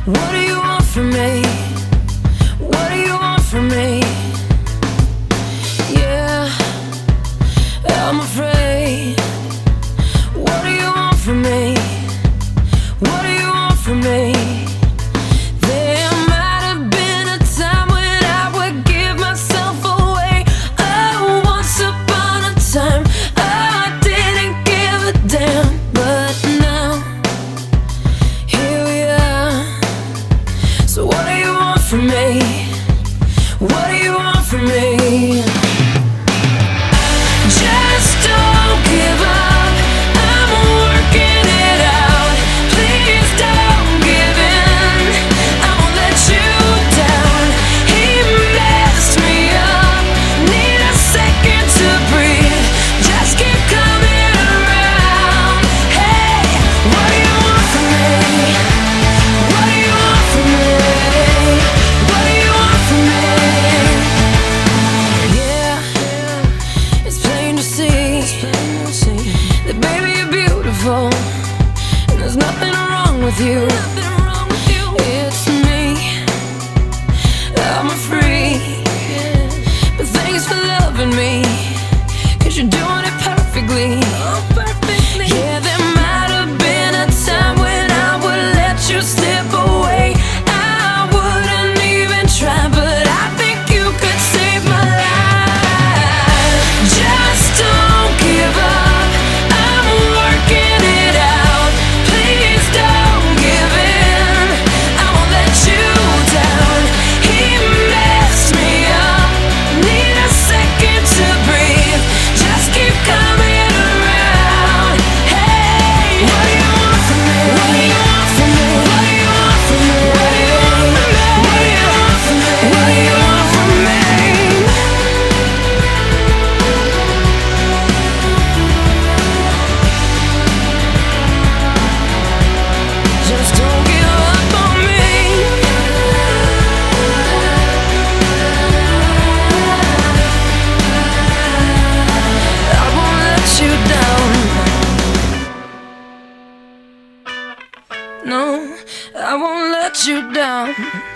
What do you want from me? What do you want from me? Yeah, I'm afraid. What do you want from me? What do you want from me? There might have been a time when I would give myself away. Oh, once upon a time I didn't give a damn. But now, here we are. So what do you want from me? What do you want from me? Just don't give up, I'm working it out. Please don't give in, I won't let you down. He messed me up, need a second to breathe. Just keep coming around. Hey, what do you want from me? What do you want from me? What do you want from me? Yeah, it's plain to see that baby you're beautiful, and there's nothing wrong with you. It's me, I'm a freak, but thanks for loving me, 'cause you're doing it perfectly. Yeah, there might have been a time when I would let you slip away. I wouldn't even try, but I think you could save my life. Just don't give up, I'm working it out. Please don't give in, I won't let you down. He messed me up, need a second to breathe. Just keep coming around. Hey, what do you want from me? What do you want from me? What do you want from me? What do you want from me? What do you want from me? What do you want from me? Just don't give up on me. I won't let you down. No, I won't let you down.